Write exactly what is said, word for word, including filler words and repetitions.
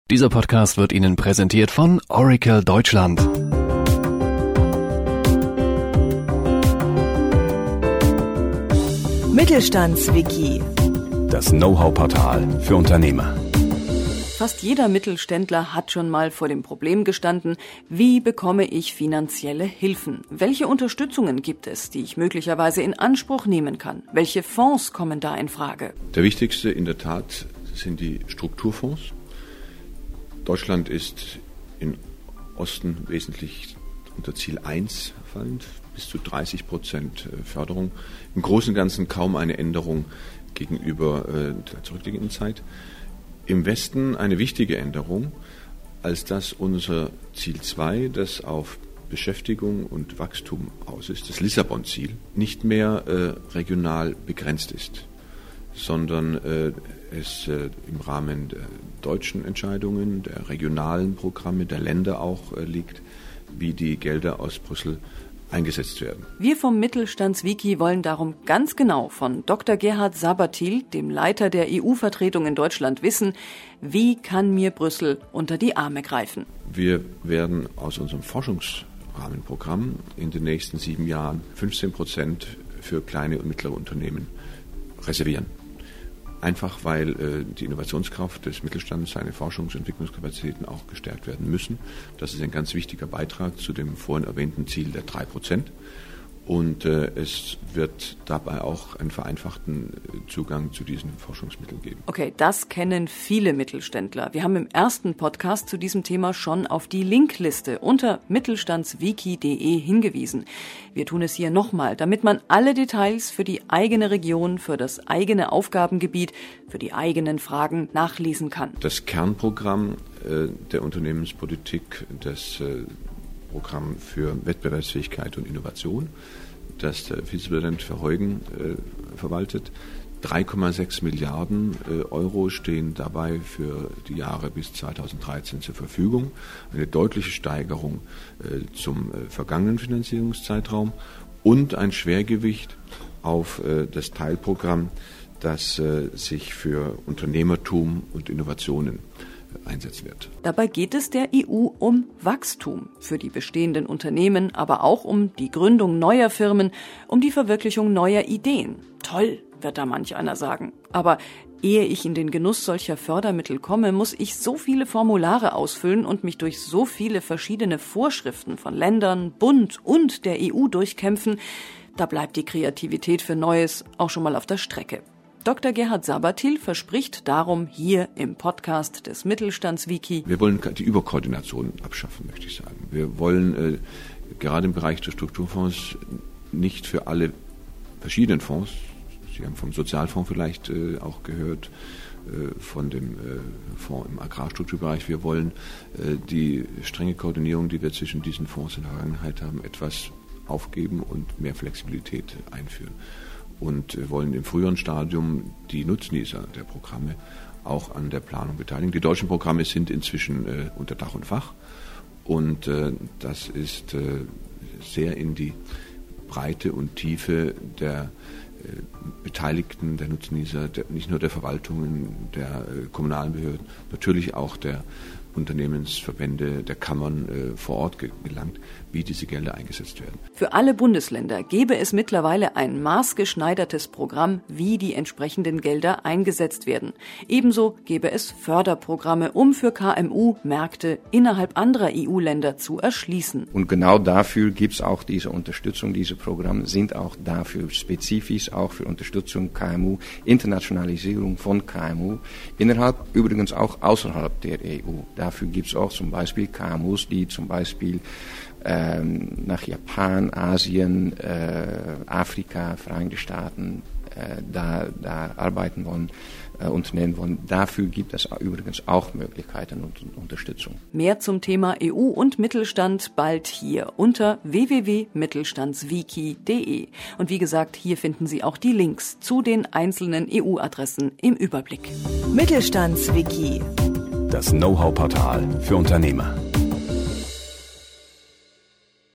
Dieser Podcast wird Ihnen präsentiert von Oracle Deutschland. Mittelstandswiki. Das Know-how-Portal für Unternehmer. Fast jeder Mittelständler hat schon mal vor dem Problem gestanden, wie bekomme ich finanzielle Hilfen? Welche Unterstützungen gibt es, die ich möglicherweise in Anspruch nehmen kann? Welche Fonds kommen da in Frage? Der wichtigste in der Tat sind die Strukturfonds. Deutschland ist im Osten wesentlich unter Ziel eins fallend, bis zu dreißig Prozent Förderung. Im Großen und Ganzen kaum eine Änderung gegenüber der zurückliegenden Zeit. Im Westen eine wichtige Änderung, als dass unser Ziel zwei, das auf Beschäftigung und Wachstum aus ist, das Lissabon-Ziel, nicht mehr äh, regional begrenzt ist, sondern äh, es äh, im Rahmen der deutschen Entscheidungen, der regionalen Programme, der Länder auch äh, liegt, wie die Gelder aus Brüssel eingesetzt werden. Wir vom Mittelstandswiki wollen darum ganz genau von Doktor Gerhard Sabathil, dem Leiter der E U-Vertretung in Deutschland, wissen, wie kann mir Brüssel unter die Arme greifen. Wir werden aus unserem Forschungsrahmenprogramm in den nächsten sieben Jahren fünfzehn Prozent für kleine und mittlere Unternehmen reservieren. Einfach weil äh, die Innovationskraft des Mittelstandes, seine Forschungs- und Entwicklungskapazitäten auch gestärkt werden müssen. Das ist ein ganz wichtiger Beitrag zu dem vorhin erwähnten Ziel der drei Prozent. Und äh, es wird dabei auch einen vereinfachten Zugang zu diesen Forschungsmitteln geben. Okay, das kennen viele Mittelständler. Wir haben im ersten Podcast zu diesem Thema schon auf die Linkliste unter mittelstandswiki punkt de hingewiesen. Wir tun es hier nochmal, damit man alle Details für die eigene Region, für das eigene Aufgabengebiet, für die eigenen Fragen nachlesen kann. Das Kernprogramm äh, der Unternehmenspolitik, das äh, Programm für Wettbewerbsfähigkeit und Innovation, das der Vizepräsident Verheugen äh, verwaltet. drei Komma sechs Milliarden äh, Euro stehen dabei für die Jahre bis zweitausenddreizehn zur Verfügung. Eine deutliche Steigerung äh, zum äh, vergangenen Finanzierungszeitraum und ein Schwergewicht auf äh, das Teilprogramm, das äh, sich für Unternehmertum und Innovationen einsetzen wird. Dabei geht es der E U um Wachstum für die bestehenden Unternehmen, aber auch um die Gründung neuer Firmen, um die Verwirklichung neuer Ideen. Toll, wird da manch einer sagen. Aber ehe ich in den Genuss solcher Fördermittel komme, muss ich so viele Formulare ausfüllen und mich durch so viele verschiedene Vorschriften von Ländern, Bund und der E U durchkämpfen. Da bleibt die Kreativität für Neues auch schon mal auf der Strecke. Doktor Gerhard Sabathil verspricht darum hier im Podcast des Mittelstandswiki. Wir wollen die Überkoordination abschaffen, möchte ich sagen. Wir wollen äh, gerade im Bereich der Strukturfonds nicht für alle verschiedenen Fonds, Sie haben vom Sozialfonds vielleicht äh, auch gehört, äh, von dem äh, Fonds im Agrarstrukturbereich, wir wollen äh, die strenge Koordinierung, die wir zwischen diesen Fonds in der Vergangenheit haben, etwas aufgeben und mehr Flexibilität einführen. Und wir wollen im früheren Stadium die Nutznießer der Programme auch an der Planung beteiligen. Die deutschen Programme sind inzwischen äh, unter Dach und Fach und äh, das ist äh, sehr in die Breite und Tiefe der äh, Beteiligten, der Nutznießer, der, nicht nur der Verwaltungen, der äh, kommunalen Behörden, natürlich auch der Unternehmensverbände, der Kammern äh, vor Ort ge- gelangt, wie diese Gelder eingesetzt werden. Für alle Bundesländer gäbe es mittlerweile ein maßgeschneidertes Programm, wie die entsprechenden Gelder eingesetzt werden. Ebenso gäbe es Förderprogramme, um für K M U Märkte innerhalb anderer E U-Länder zu erschließen. Und genau dafür gibt es auch diese Unterstützung. Diese Programme sind auch dafür spezifisch, auch für Unterstützung K M U, Internationalisierung von K M U, innerhalb, übrigens auch außerhalb der E U. Dafür gibt es auch zum Beispiel K M Us, die zum Beispiel ähm, nach Japan, Asien, äh, Afrika, Vereinigte Staaten äh, da, da arbeiten wollen, äh, unternehmen wollen. Dafür gibt es übrigens auch Möglichkeiten und Unterstützung. Mehr zum Thema E U und Mittelstand bald hier unter w w w punkt mittelstandswiki punkt de. Und wie gesagt, hier finden Sie auch die Links zu den einzelnen E U-Adressen im Überblick. Mittelstandswiki. Das Know-how-Portal für Unternehmer.